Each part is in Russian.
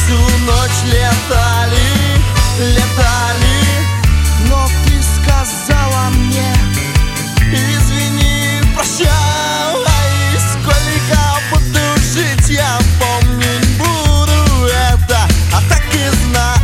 всю ночь летали, летали. Но ты сказала мне: извини, прощай. Сколько буду жить, я помнить буду это, а так и знай.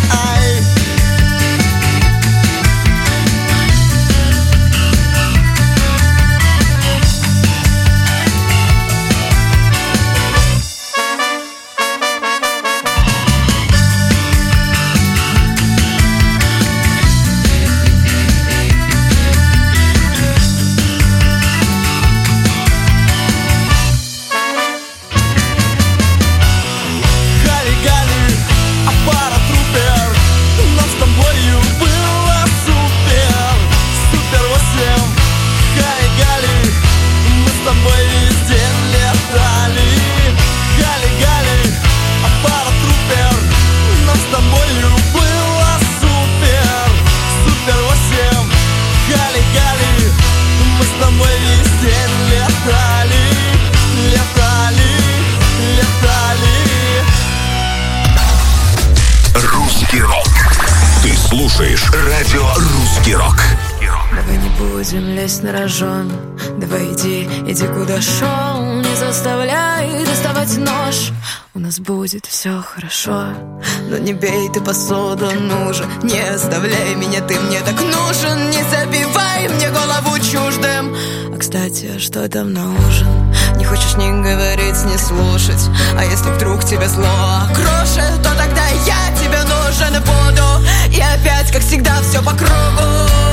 Радио «Русский рок». Давай не будем лезть на рожон. Давай иди куда шел. Не заставляй доставать нож. У нас будет все хорошо. Но не бей ты посуду, ну же. Не оставляй меня, ты мне так нужен. Не забивай мне голову чуждым. А кстати, а что там на ужин? Не хочешь ни говорить, ни слушать. А если вдруг тебе зло окрошит, то тогда я тебе нужен буду. И опять, как всегда, все по кругу.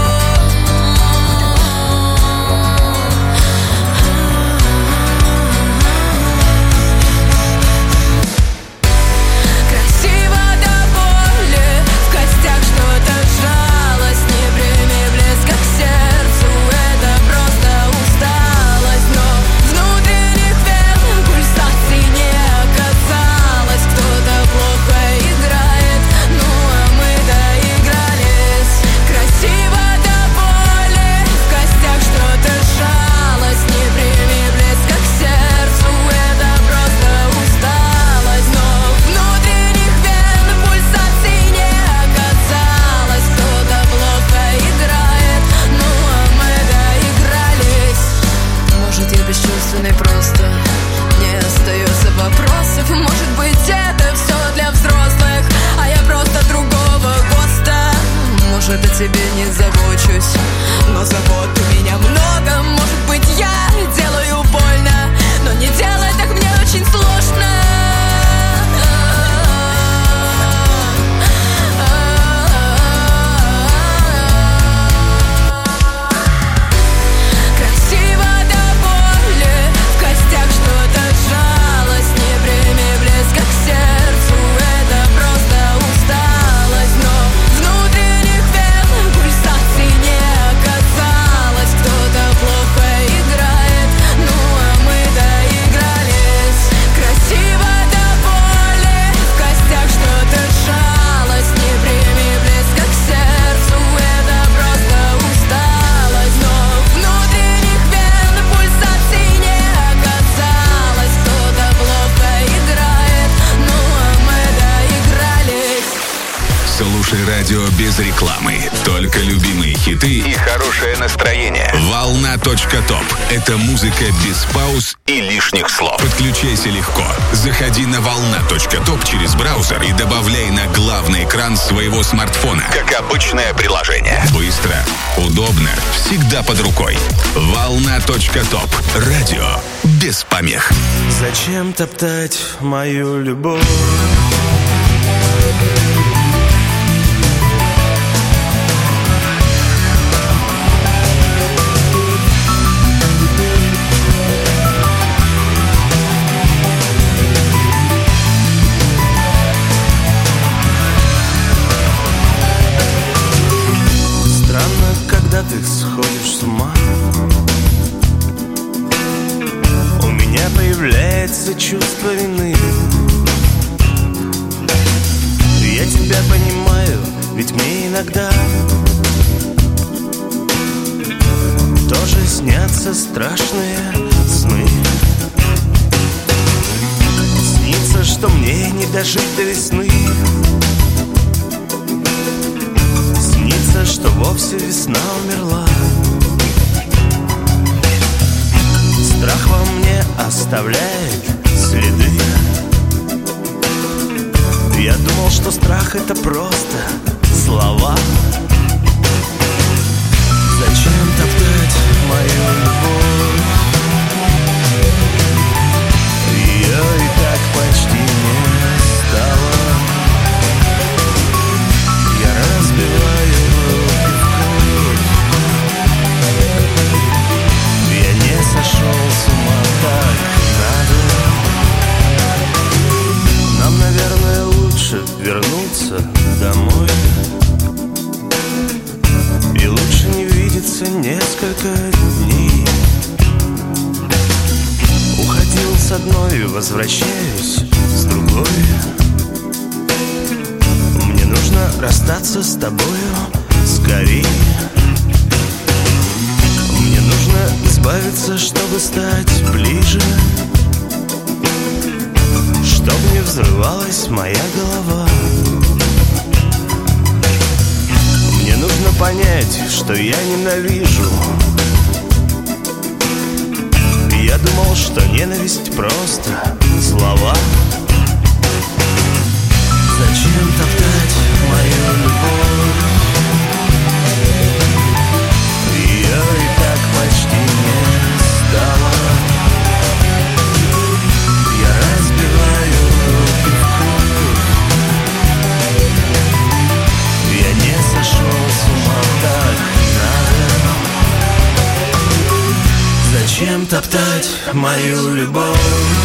Тебе не забочусь, но забот у меня много. Может быть, я делаю больно, но не делай так, мне очень сложно. Красиво до боли, в костях что-то сжалось. Не прими близко к сердцу, это просто усталость. Но внутренних пульсаций не оказалось. Кто-то плохо играет, ну а мы доигрались. Красиво до боли, в костях что-то сжалось. Не прими близко к сердцу, это просто усталость. Но внутренних вен пульсаций не оказалось. Кто-то плохо играет, ну а мы доигрались. Слушай радио без рекламы. Только любимые хиты и хорошее настроение. Волна.топ. Это музыка без пауз и лишних слов. Подключайся легко. Заходи на волна.топ через браузер и добавляй на главный экран своего смартфона. Как обычное приложение. Быстро, удобно, всегда под рукой. Волна.топ. Радио без помех. Зачем топтать мою любовь? Ты сходишь с ума. У меня появляется чувство вины. Я тебя понимаю, ведь мне иногда тоже снятся страшные сны. Снится, что мне не дожить до весны. Снится, что вовсе весна умерла. Страх во мне оставляет следы. Я думал, что страх — это просто слова. Зачем топтать мою любовь? Ее и так почти не стало. Я разбиваю руки в кровь. Я не сошел с ума, так надо. Нам, наверное, лучше вернуться домой. И лучше не видеться несколько дней. Уходил с одной, возвращаюсь с другой. Мне нужно расстаться с тобою скорее. Мне нужно избавиться, чтобы стать ближе, чтоб не взрывалась моя голова. Мне нужно понять, что я ненавижу. Я думал, что ненависть просто слова. Зачем топтать мою любовь? Ее и так почти не стало. Я разбиваю руки в кровь. Я не сошел с ума, так надо. Зачем топтать мою любовь?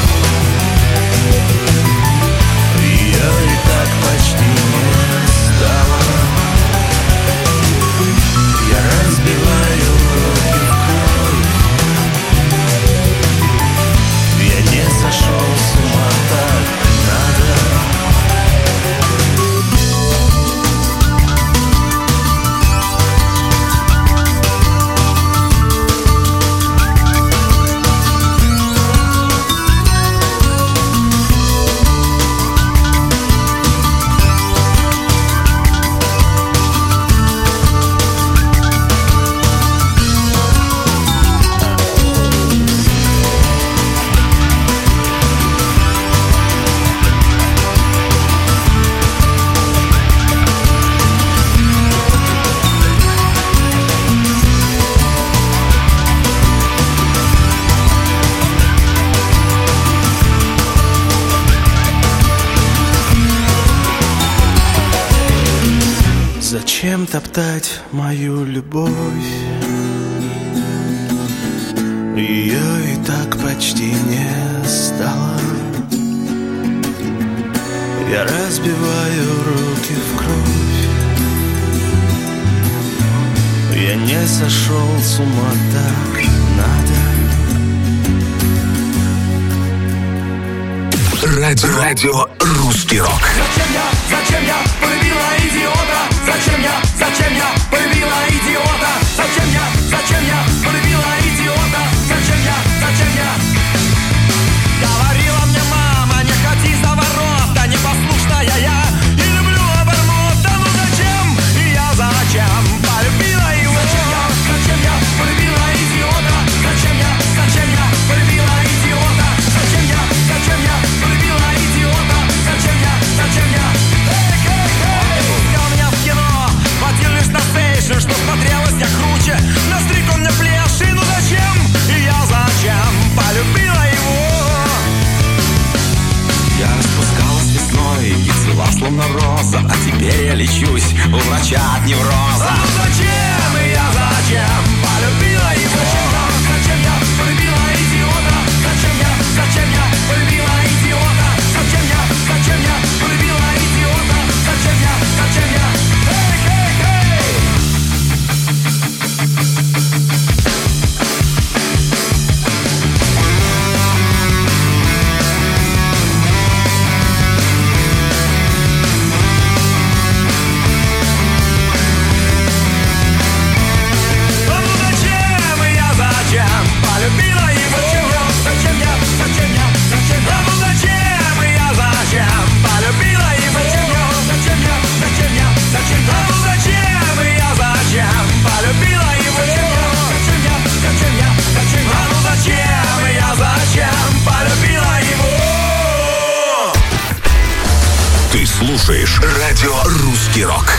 Ее и так почти не стало. Я разбиваю руки в кровь. Я не сошел с ума, так надо. Зачем топтать мою любовь? Ее и так почти не стало. Я разбиваю руки в кровь. Я не сошел с ума, так надо. Радио «Русский рок». Зачем я полюбила идиота? Зачем я полюбила идиота? Зачем я полюбила идиота? Зачем я? Говорила мне мама, не ходи за ворота, непослушная я и люблю обормота. Ну зачем? И я зачем полюбила его? Зачем я полюбила идиота? Зачем я полюбила идиота? Зачем я полюбила идиота? Зачем я? Пустил меня в кино, водил лишь на стейшн, что смотрелось я круче. Настриг он мне плеши, ну зачем? И я зачем полюбила его? Я распускалась весной и цвела словно роза, а теперь я лечусь у врача от невроза. Ну зачем? И я зачем полюбила его? Зачем я полюбила идиота? Зачем я полюбила идиота? Зачем я полюбила идиота? Зачем я? Ну слушаешь радио «Русский рок».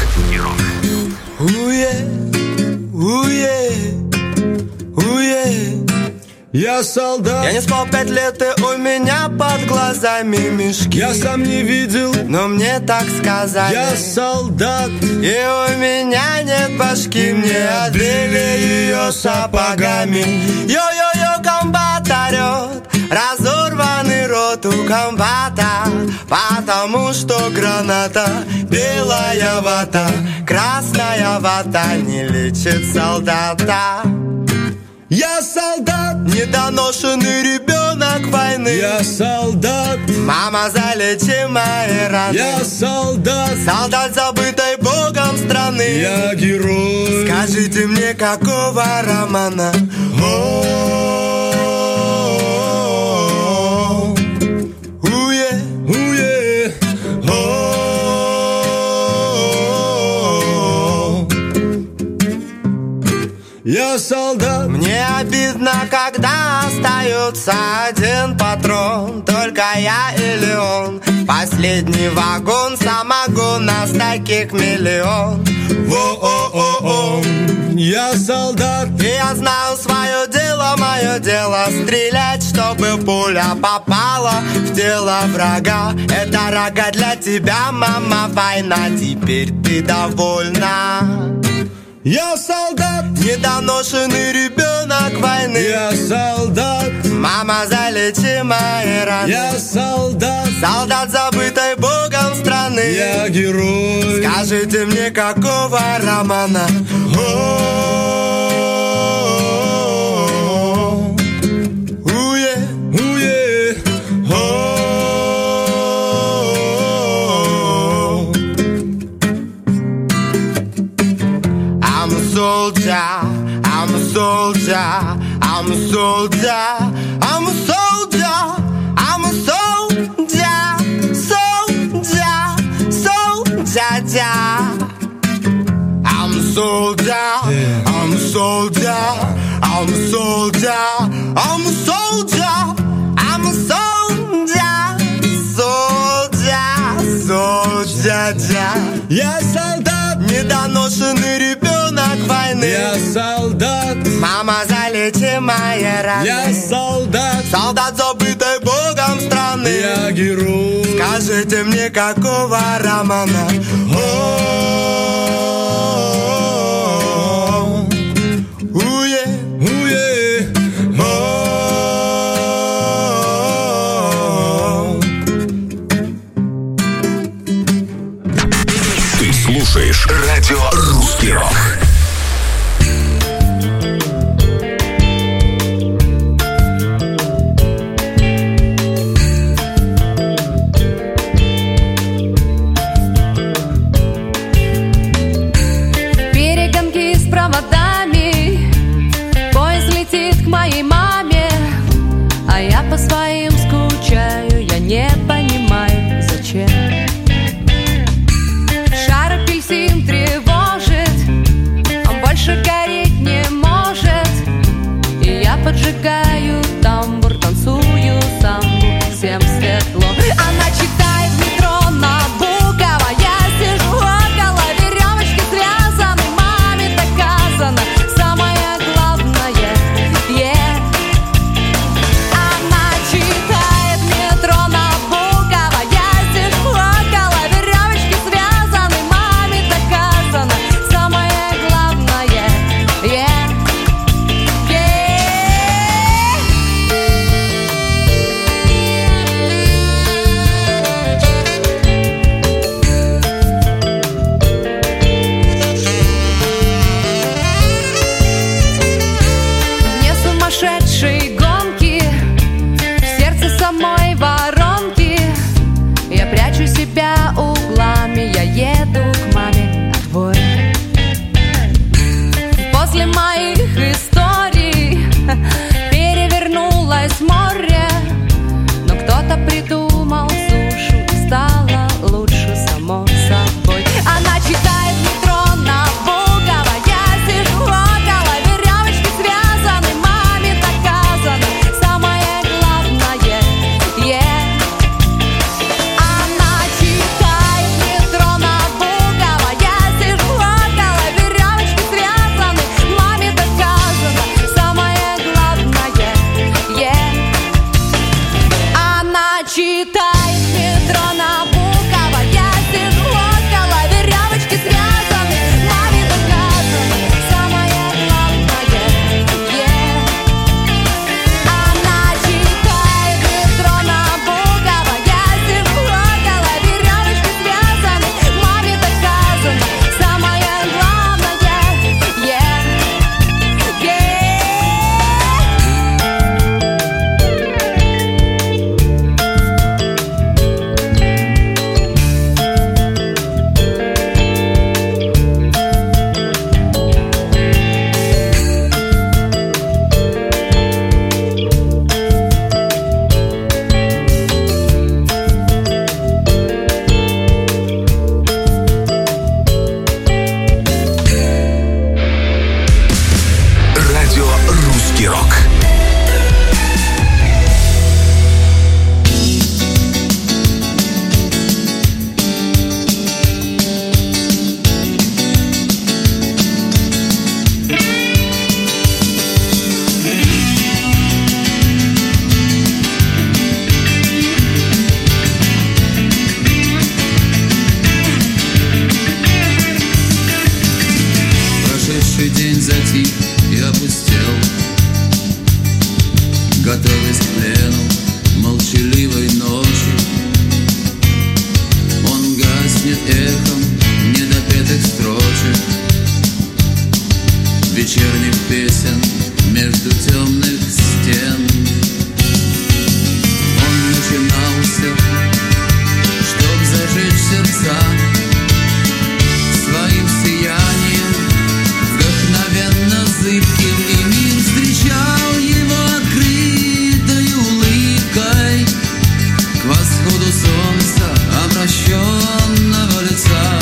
Я солдат. Я не спал 5 лет, и у меня под глазами мешки. Я сам не видел, но мне так сказали. Я солдат. И у меня нет башки, мне отбили ее сапогами. Йо-йо-йо, комбат орет, разорванный рот у комбата, потому что граната, белая вата, красная вата не лечит солдата. Я солдат, недоношенный ребенок войны. Я солдат, мама, залечи мои раны. Я солдат, солдат забытой Богом страны. Я герой. Скажите мне, какого романа? Я солдат. Мне обидно, когда остается один патрон, только я или он. Последний вагон самогон, нас таких миллион. Во-о-о-о. Я солдат. И я знаю свое дело, мое дело стрелять, чтобы пуля попала в тело врага. Это рога для тебя, мама, война, теперь ты довольна. Я солдат, недоношенный ребенок войны. Я солдат, мама, залечи мои раны. Я солдат, солдат забытой Богом страны. Я герой. Скажите мне, какого романа? I'm a soldier, I'm a soldier, I'm a soldier, I'm a soldier, soldier, soldier. I'm a soldier, I'm a soldier, I'm a soldier, I'm a soldier, I'm a soldier, soldier, soldier. Я солдат, недоношенный ребенок войны. Я солдат, мама, залечи мои раны. Я солдат, солдат забытой Богом страны. Я герой. Скажите мне, какого романа? Ты слушаешь радио «Русский рок». По своим скучаю, я не понимаю, зачем. Шар апельсин тревожит, читает метро Набокова. Я сижу около веревочки связаны, маме доказано самое главное. Она читает метро Набокова. Я сижу около веревочки связаны, маме доказано самое главное. Радио «Русский рок». Прошедший день затих и опустел, готовясь к плену молчаливой ночи. Он гаснет эхом недопетых строчек, вечерних песен между темных стен. Он начинался, чтоб зажечь сердца своим сиянием вдохновенно зыбким, и мир встречал его открытой улыбкой к восходу солнца обращенного лица.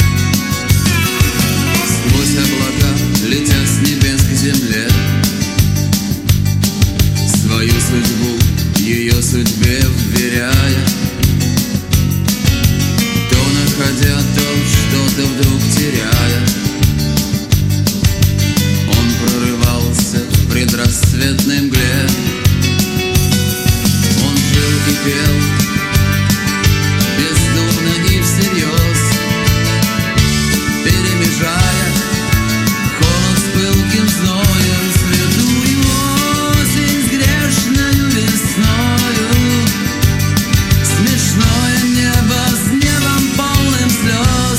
Сквозь облака, летя с небес к земле, свою судьбу ее судьбе вверяя, то находя, то что-то вдруг теряя, он прорывался в предрассветной мгле. Он жил и пел бездумно и всерьез, перемежая холод с пылким зноем, святую осень с грешною весною, смешное небо с небом полным слез.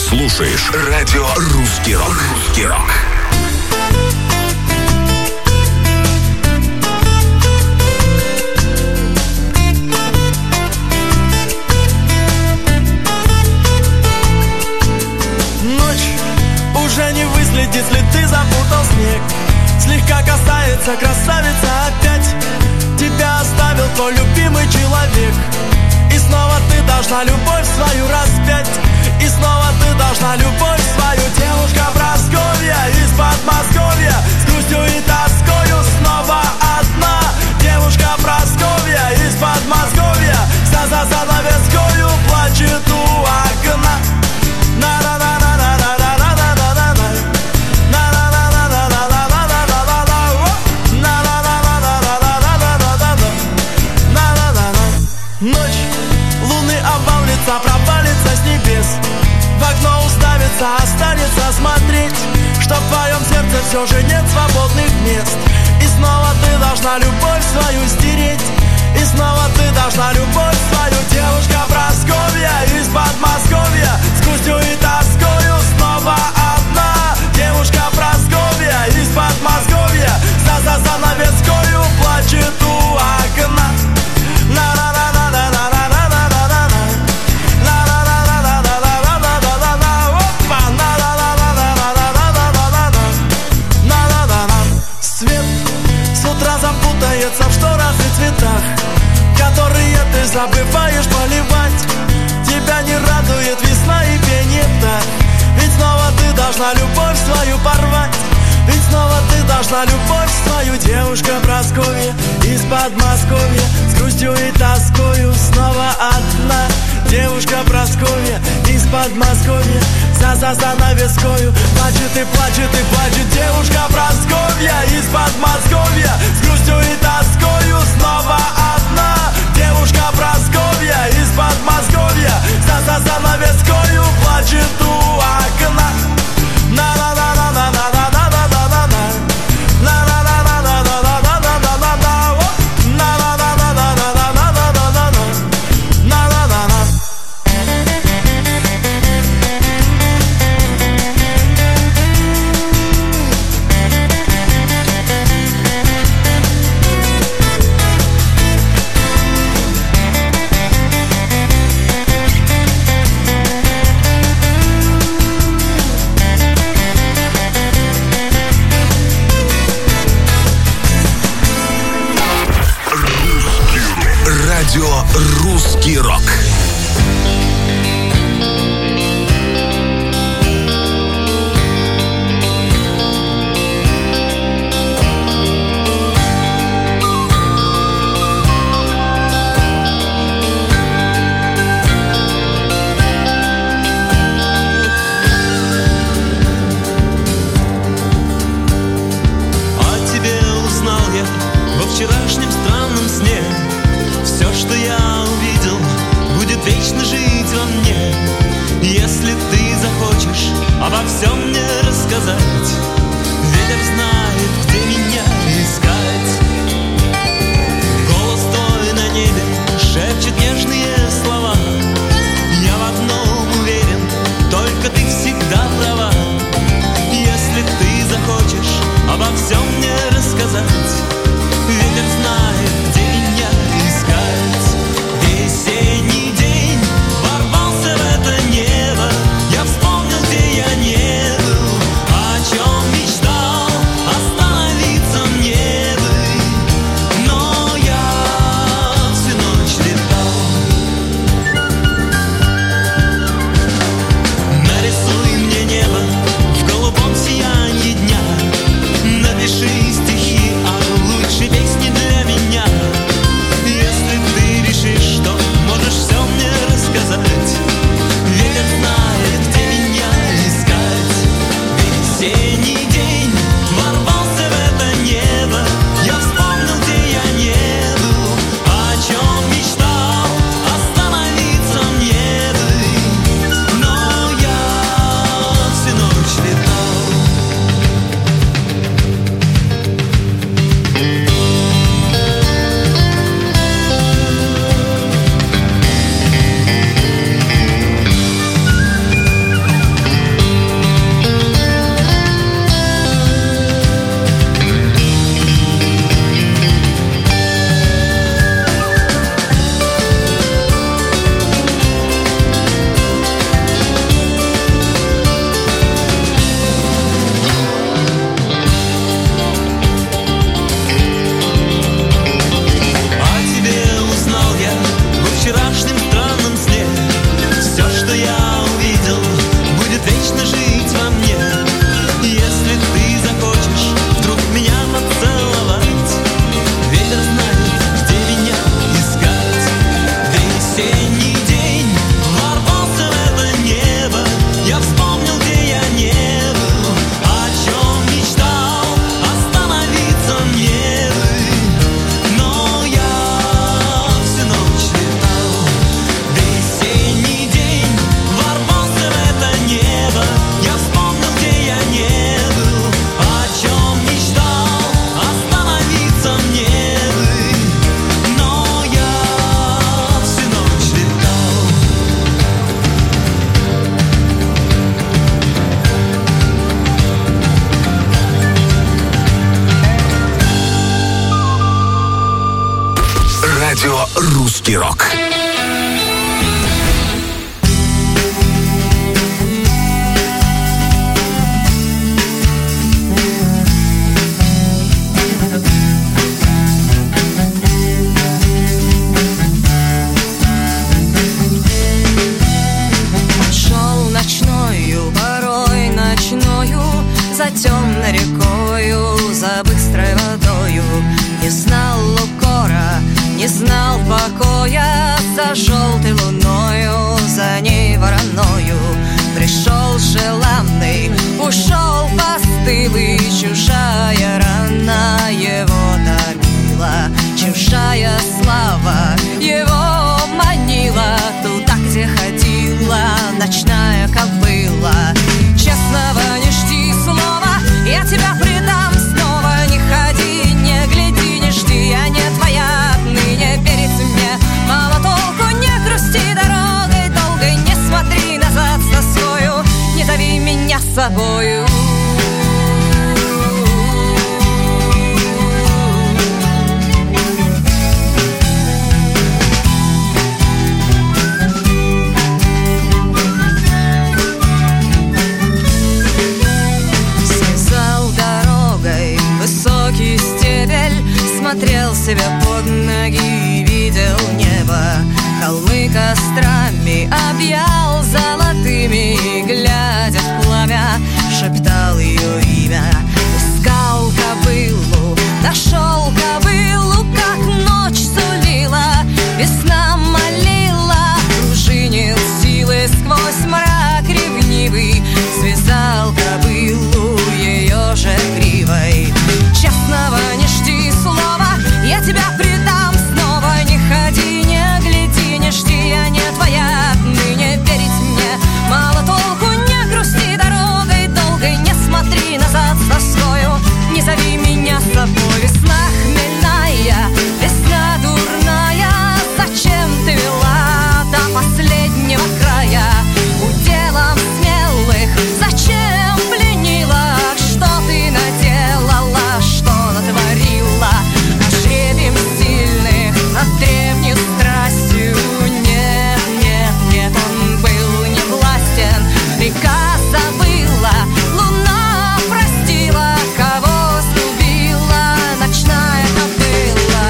слушаешь радио «Русский рок». «Русский рок». Уже не выследить, если ты запутал снег. Слегка касается красавица опять. Тебя оставил твой любимый человек. И снова ты должна любовь свою распять. И снова ты должна любовь свою. Девушка Прасковья из Подмосковья, с грустью и тоскою снова одна. Девушка Прасковья из Подмосковья, за занавескою плачет у окна. Ночь, луны обвалится, провалится с небес. В окно уставится, останется смотреть, что в твоем сердце все же нет свободных мест. И снова ты должна любовь свою стереть. И снова ты должна любовь свою. Девушка Прасковья из Подмосковья, с грустью и тоскою снова одна. Девушка Прасковья из Подмосковья, за занавескою плачет у окна. Свет с утра запутается в шторах и цветах, которые ты забываешь поливать. Тебя не радует весна и пение птах. Ведь снова ты должна любовь свою порвать. Ведь снова ты должна любовь свою. Девушка Прасковья из Подмосковья, с грустью и тоскою снова одна. Девушка Прасковья из Подмосковья, за занавескою плачет и плачет и плачет. Девушка Прасковья из Подмосковья, с грустью и тоскою снова одна. Девушка Прасковья из Подмосковья, за занавескою плачет у окна. Радио «Русский рок». О тебе узнал я во вчерашнем странном сне. Все, что я увидел, Радио «Русский рок». За темной рекою, за быстрой водою. Не знал укора, не знал покоя. За желтой луною, за ней вороною. Пришел желанный, ушел постылый. Чужая рана его томила, чужая слава его манила. Туда, где ходила ночная кобыла. Честного не жди слова, я тебя предам снова. Не ходи, не гляди, не жди, я не твоя отныне. Верить мне мало толку, не грусти дорогой долгой. Не смотри назад с тоскою, не зови меня с собою. Смотрел себе под ноги, видел небо. Холмы кострами объял золотыми. Глядя в пламя, шептал ее имя. Искал кобылу, нашел кобылу, как ночь сулила. Весна молила, пружинил силы сквозь мрак ревнивый. Связал кобылу ее же гривой. Честного не жди слова, я тебя предам снова. Не ходи, не гляди, не жди, я не твоя отныне. Верить мне мало толку, не грусти дорогой долгой. Не смотри назад с тоскою, не зови меня с собой. Весна хмельная, весна дурная. Зачем ты вела до последнего края? Уделом смелых зачем пленила? Что ты наделала, что натворила? Жребием сильных над древней страстью. Нет, нет, нет, он был не властен. Река забыла, луна простила. Кого сгубила ночная кобыла?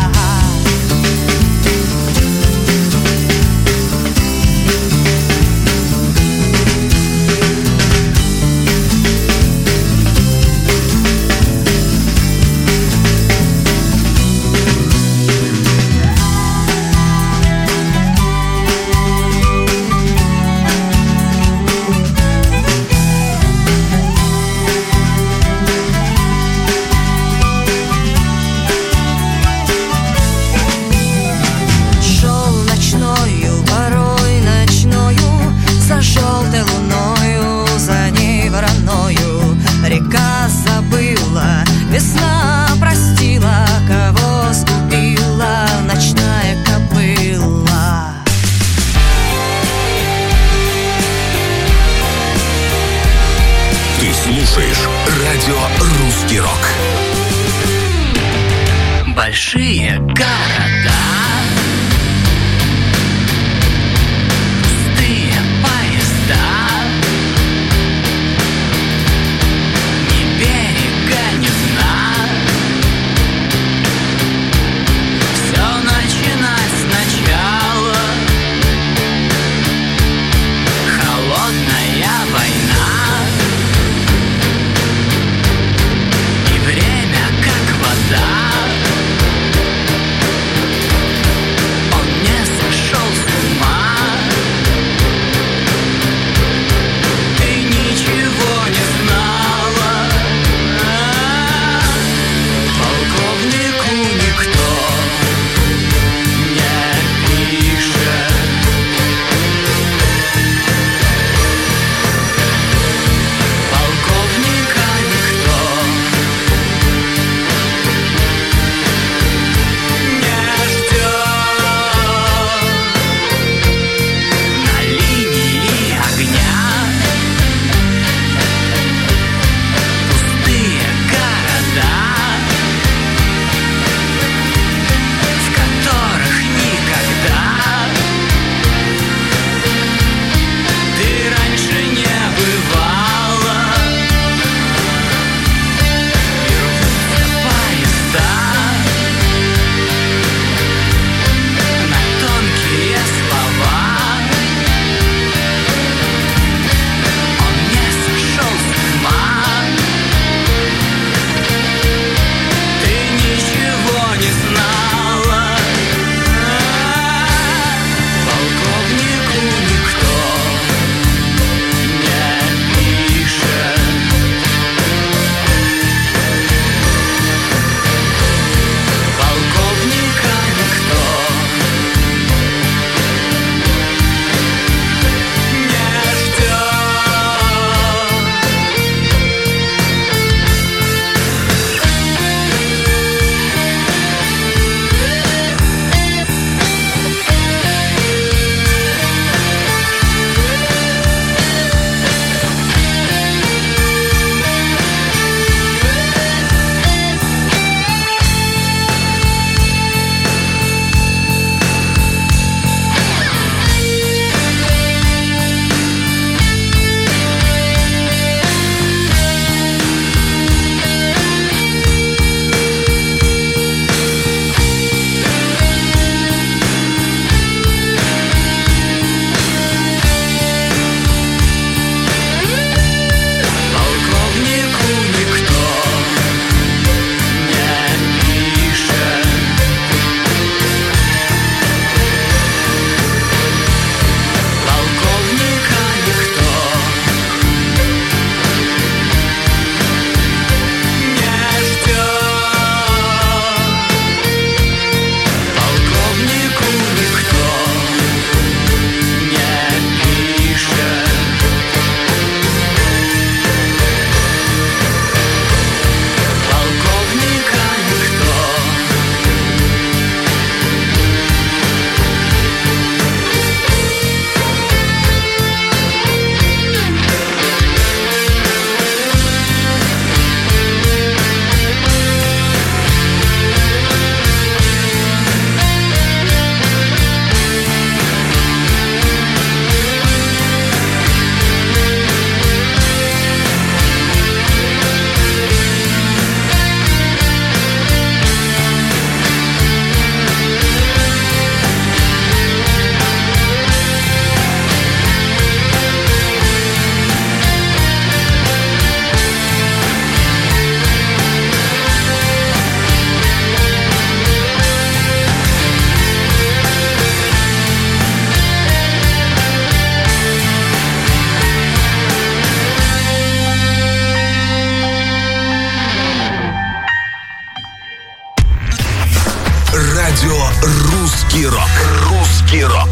Шел ночною, порой ночною. За желтой луною, за ней вороною. Река забыла, весна простила. Кого сгубила ночная кобыла? Ты слушаешь Радио «Русский рок». Большие города, пустые поезда, ни берега, ни дна. Все начинать сначала. Холодная война, и время как вода. рок. Русский рок.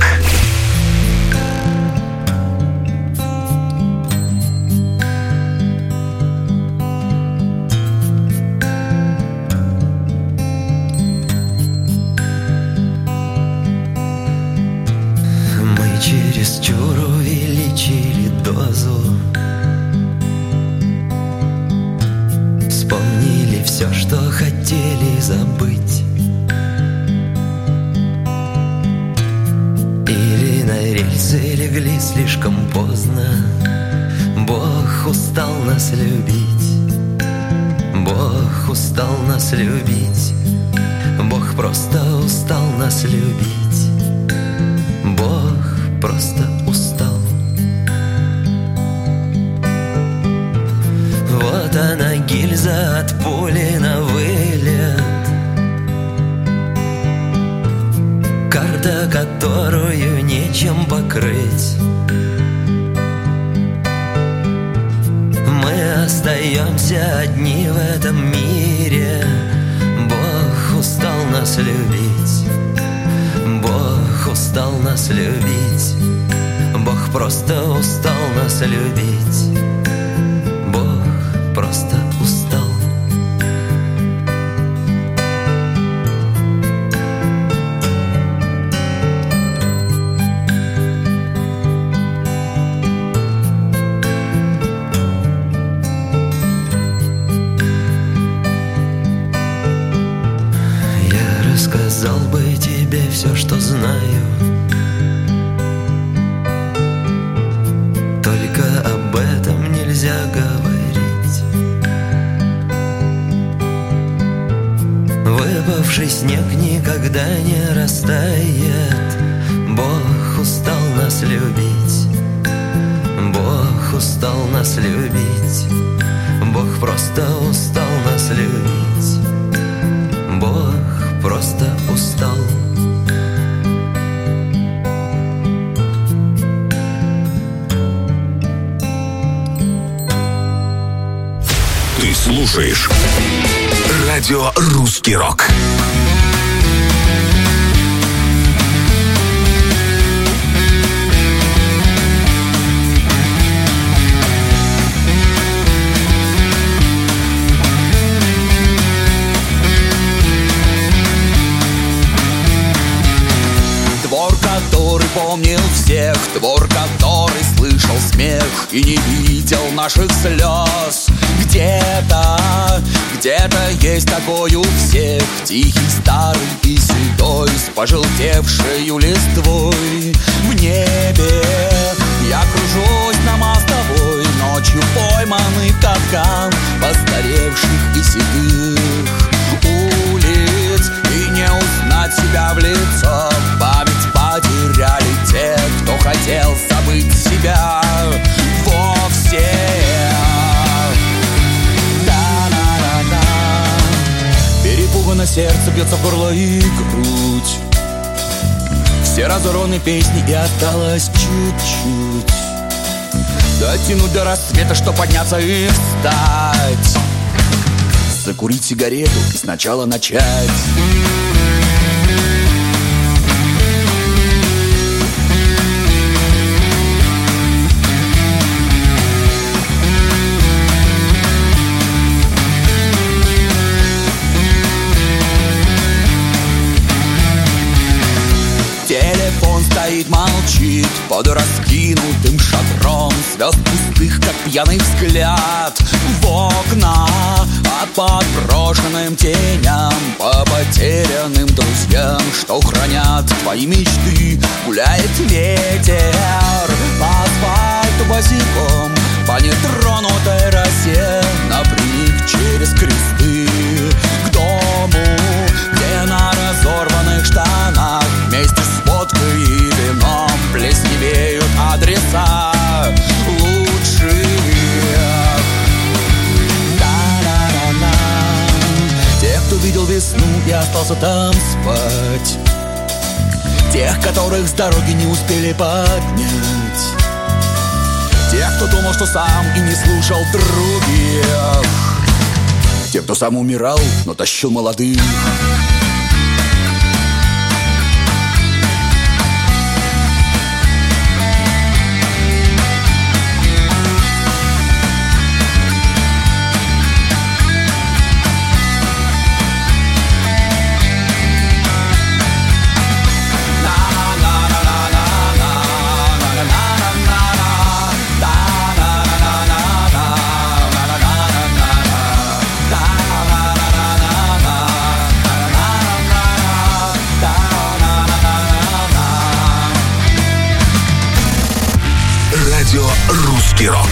Мы чересчур увеличили дозу, вспомнили все, что хотели забыть. Или на рельсы легли слишком поздно. Бог устал нас любить, Бог устал нас любить, Бог просто устал нас любить, Бог просто устал. Вот она, гильза от пули на вылет, карта, которую нечем покрыть. Мы остаемся одни в этом мире. Бог устал нас любить, Бог устал нас любить, Бог просто устал нас любить, Бог просто устал. Я рассказал бы тебе все, что знаю, только об этом нельзя говорить. Выпавший снег никогда не растает. Бог устал нас любить, Бог устал нас любить, Бог просто устал нас любить, Бог просто устал. Ты слушаешь радио «Русский рок». Двор, который помнил всех, двор, который слышал смех и не видел наших слез. Где-то есть такой у всех, тихий, старый и седой, с пожелтевшею листвой. В небе я кружусь на мостовой, ночью пойманный в капкан постаревших и седых улиц. И не узнать себя в лицо, память потеряли те, кто хотел забыть себя вовсе. Перепугано сердце бьется в горло и грудь. Все разорваны песни, и осталось чуть-чуть дотянуть до рассвета, что подняться и встать, закурить сигарету и сначала начать. Телефон стоит, молчит под раскинутым шатром звезд пустых, как пьяный взгляд в окна. А по брошенным теням, по потерянным друзьям, что хранят твои мечты, гуляет ветер по асфальту босиком, по нетронутой росе, напрямик через кресты к дому, где на разорванных штанах вместе с водкой и вином плесневеют адреса лучших. Тех, кто видел весну и остался там спать, тех, которых с дороги не успели поднять, тех, кто думал, что сам и не слушал других, тех, кто сам умирал, но тащил молодых. русский рок.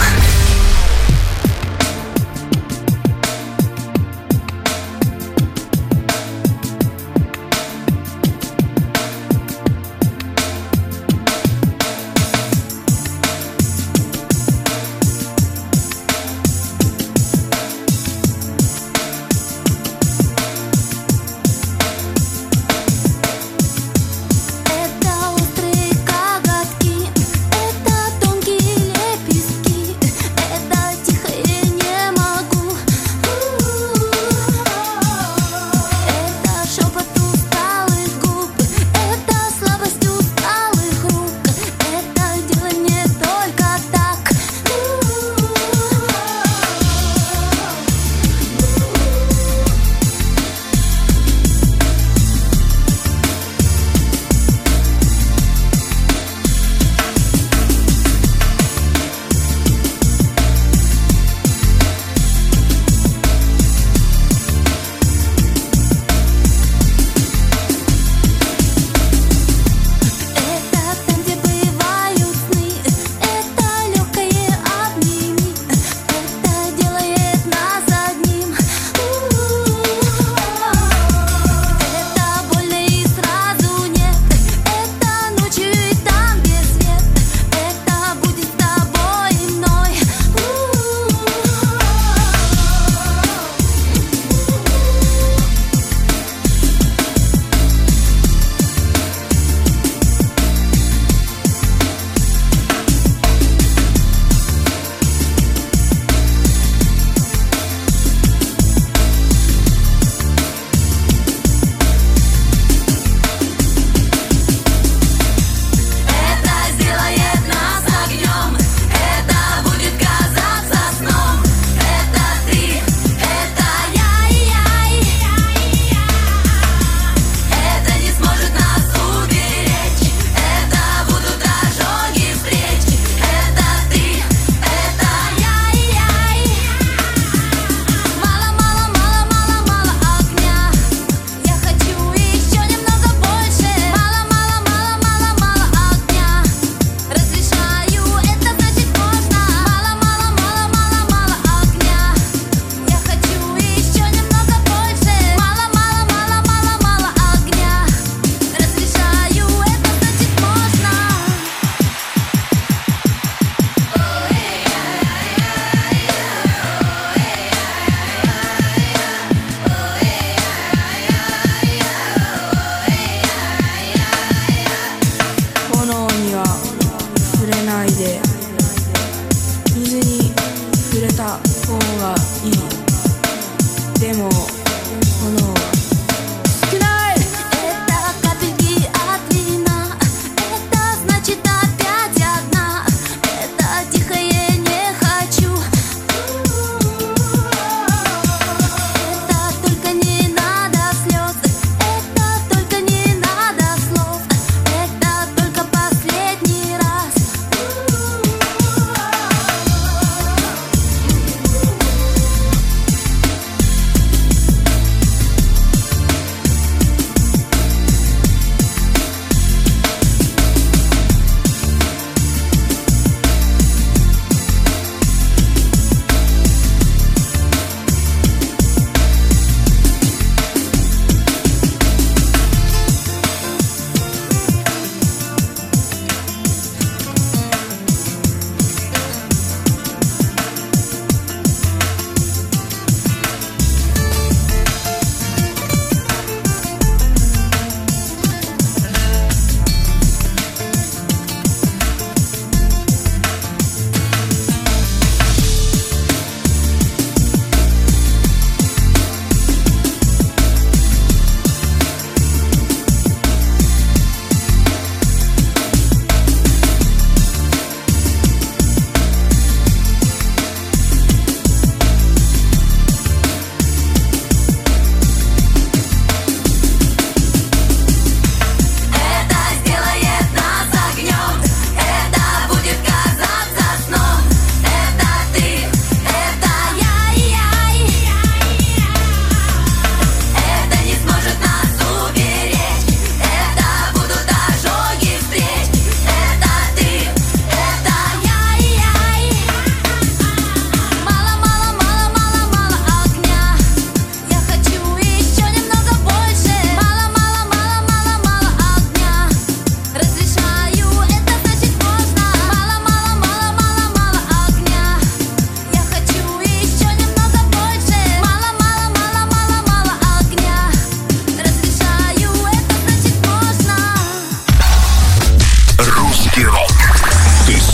Это острые коготки, это тонкие лепестки,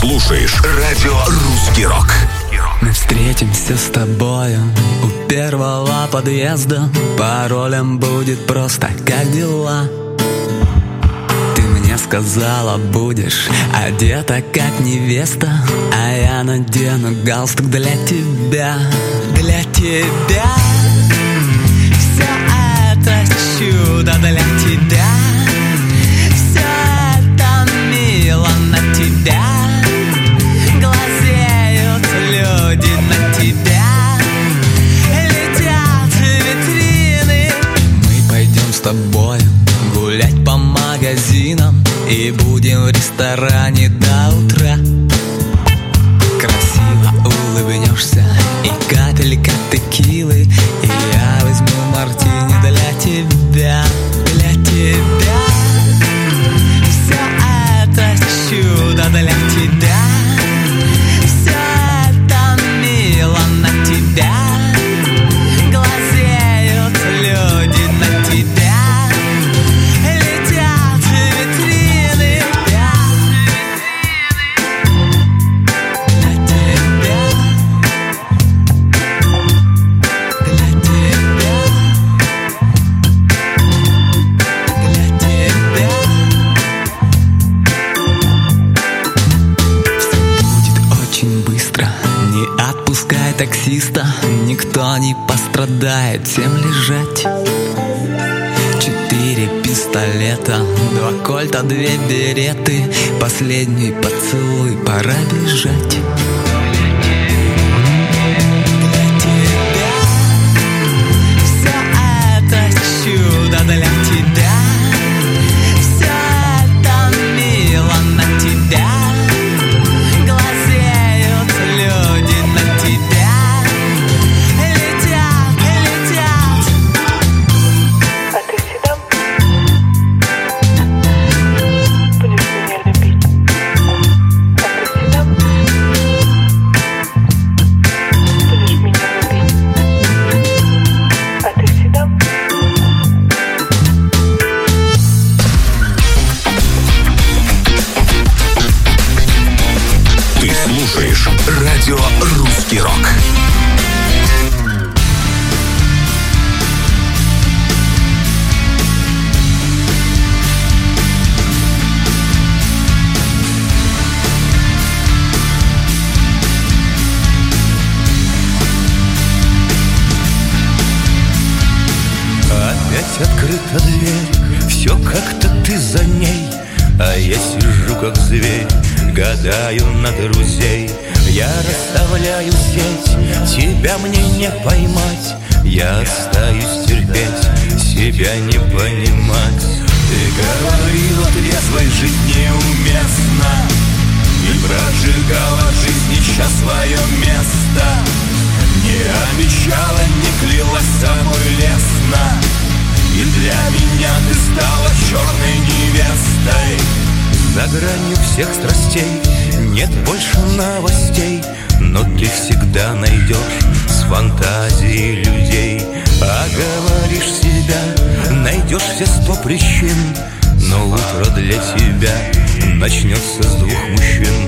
слушаешь радио «Русский рок». Мы встретимся с тобою у первого подъезда. Паролем будет просто «Как дела?». Ты мне сказала, будешь одета как невеста, а я надену галстук для тебя. Для тебя все это чудо для тебя. Все это мило на тебя. Глазеют люди на тебя. Летят витрины. Мы пойдем с тобой гулять по магазинам и будем в ресторане до утра. Красиво улыбнешься и капелька текилы, и я возьму мартини для тебя. Для тебя все это чудо для тебя. Все это мило на тебя. Глазеют люди на тебя. Летят витрины. Для тебя. Для тебя. Для тебя. Все будет очень быстро. Не отпускай таксиста. Никто не пострадает. Всем лежать. 4 пистолета, 2 кольта, 2 береты. Последний поцелуй, пора бежать. Для тебя все это чудо для тебя. Все это мило на тебя. Глазеют люди на тебя. Летят, летят. А ты всегда будешь меня любить? А ты всегда будешь меня любить? А ты всегда? Ты слушаешь радио «Русский рок». Опять открыта дверь, все как-то ты за ней, а я сижу как зверь, гадаю на друзей. Я расставляю сеть, тебя мне не поймать. Я остаюсь терпеть, себя не понимать. Ты говорила, трезвой жить неуместно, и прожигала в жизни сейчас свое место. Не обещала, не клялась собой лестно, и для меня ты стала черной невестой. За гранью всех страстей нет больше новостей, но ты всегда найдешь с фантазией людей. Оговоришь себя, найдешь все 100 причин, но утро для тебя начнется с 2 мужчин.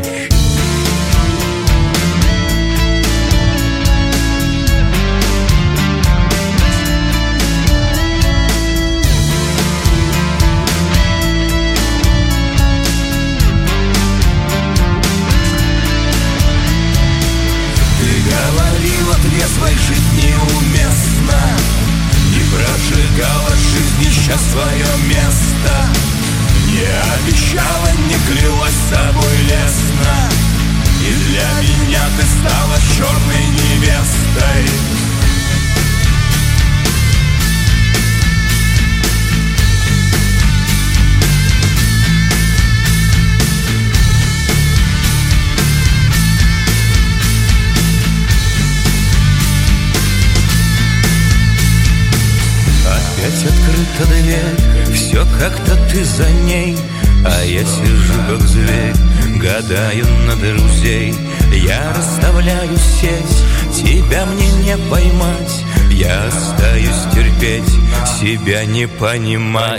Говорила, трезвой жить неуместно, не прожигала в жизни сейчас свое место. Не обещала, не клялась собой лестно, и для меня ты стала черной невестой. Опять открыта дверь, все как-то ты за ней, а я сижу как зверь, гадаю на друзей. Я расставляю сеть, тебя мне не поймать. Я остаюсь терпеть, себя не понимать.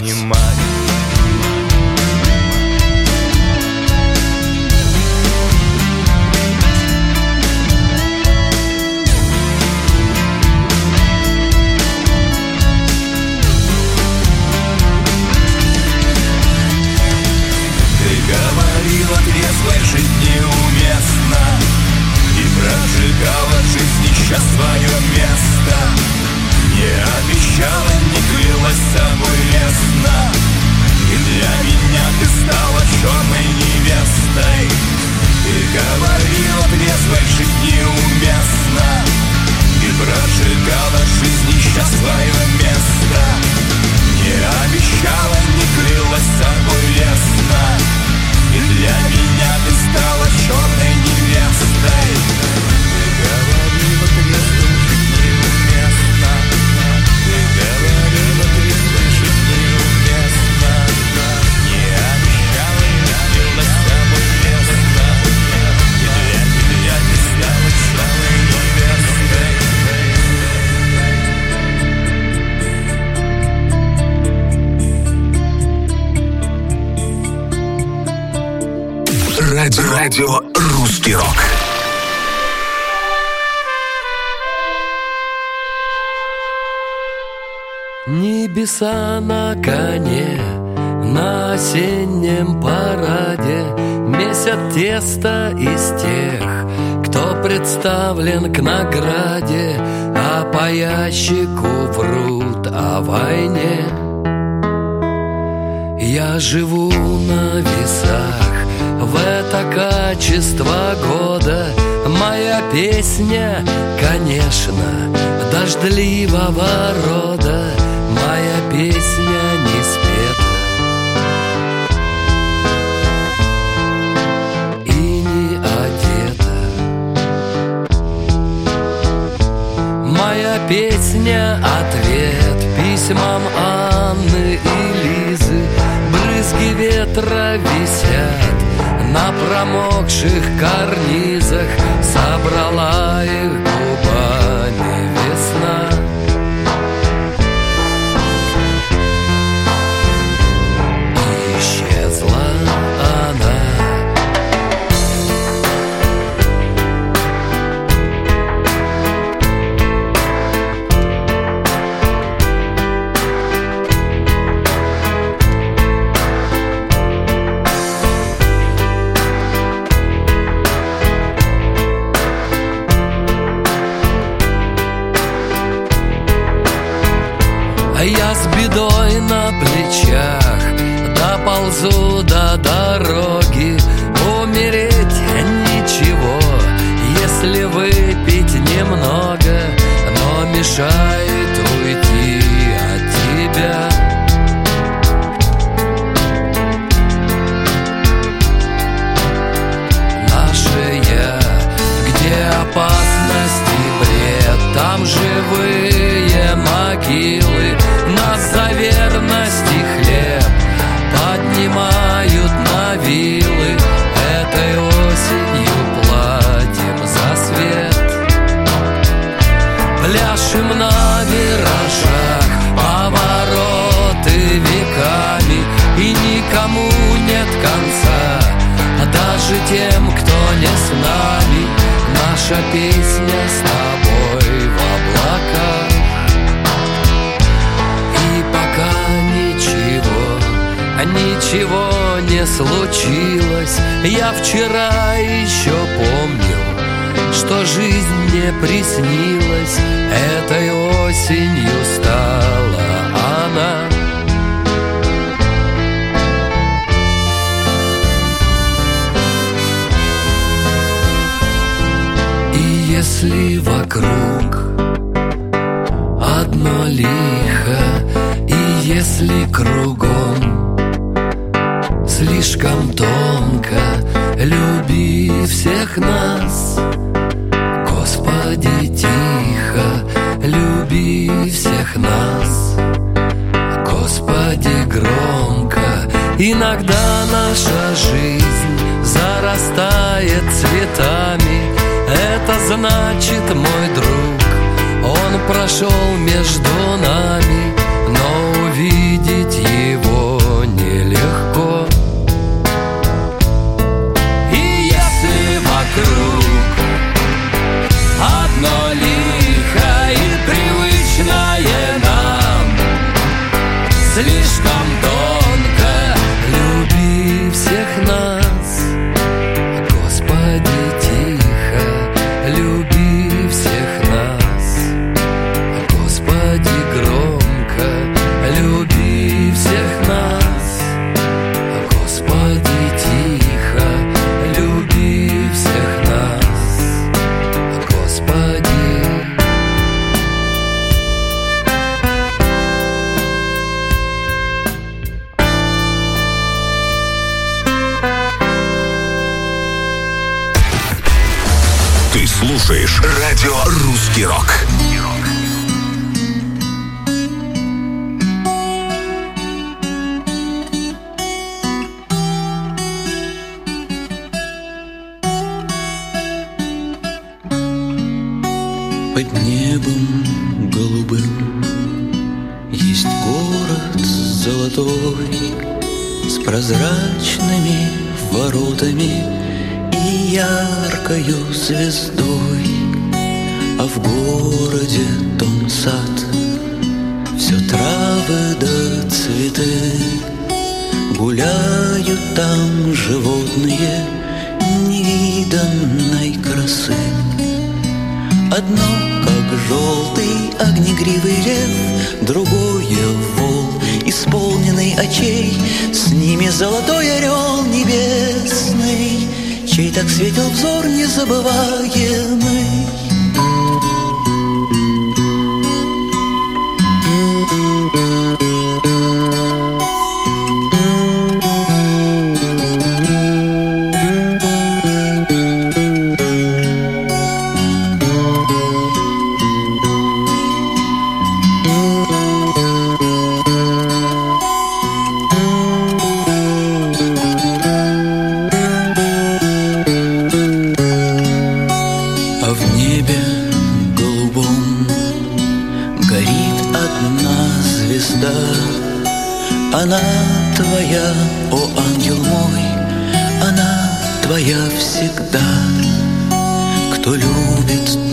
сейчас свое место. Не обещала, не клялась собой лестно. И для меня ты стала черной невестой. И говорила трезвой жить неуместно. И прожигала жизни сейчас свое место. Не обещала, не крылась собой лестно. И для меня ты стала черной невестой. Ты говорила трезвой жить неуместно. Ты говорила трезвой жить неуместно. Не обещала, не крылась собой лестно. И для меня ты стала черной невестой. Радио «Русский рок». Небеса на коне, на осеннем параде месят тесто из тех, кто представлен к награде, а по ящику врут о войне. Я живу на весах, в это качество года. Моя песня, конечно, дождливого рода. Моя песня не спета и не одета. Моя песня — ответ письмам Анны и Лизы. Брызги ветра висят на промокших карнизах. Собрала их губами весна. И исчезла она. Я с бедой на плечах доползу до дороги. Умереть ничего, если выпить немного, но мешает уйти от тебя. Наше я, где опасность и бред, там живые могилы. Нас за верность и хлеб поднимают на вилы. Этой осенью платим за свет. Пляшем на виражах, повороты веками, и никому нет конца, даже тем, кто не с нами. Наша песня с тобой в облаках. Ничего не случилось. Я вчера еще помнил, что жизнь мне приснилась. Этой осенью стала она. И если вокруг одно лихо, и если кругом слишком тонко, люби всех нас, Господи, тихо, люби всех нас, Господи, громко. Иногда наша жизнь зарастает цветами. Это значит, мой друг, он прошел между нами, но увидеть его нелегко. И если вокруг одно лихо и привычное нам, слишком тонко, люби всех нас, Господи, тихо, люби всех нас. слушаешь радио «Русский рок». Под небом голубым есть город золотой с прозрачными воротами и яркою звездой, а в городе том сад, все травы да цветы, гуляют там животные невиданной красы. Одно, как желтый огнегривый лев, другое вол, исполненный очей, с ними золотой орел небесный, чей так светил взор незабываемый. Она твоя, о ангел мой, она твоя всегда. Кто любит,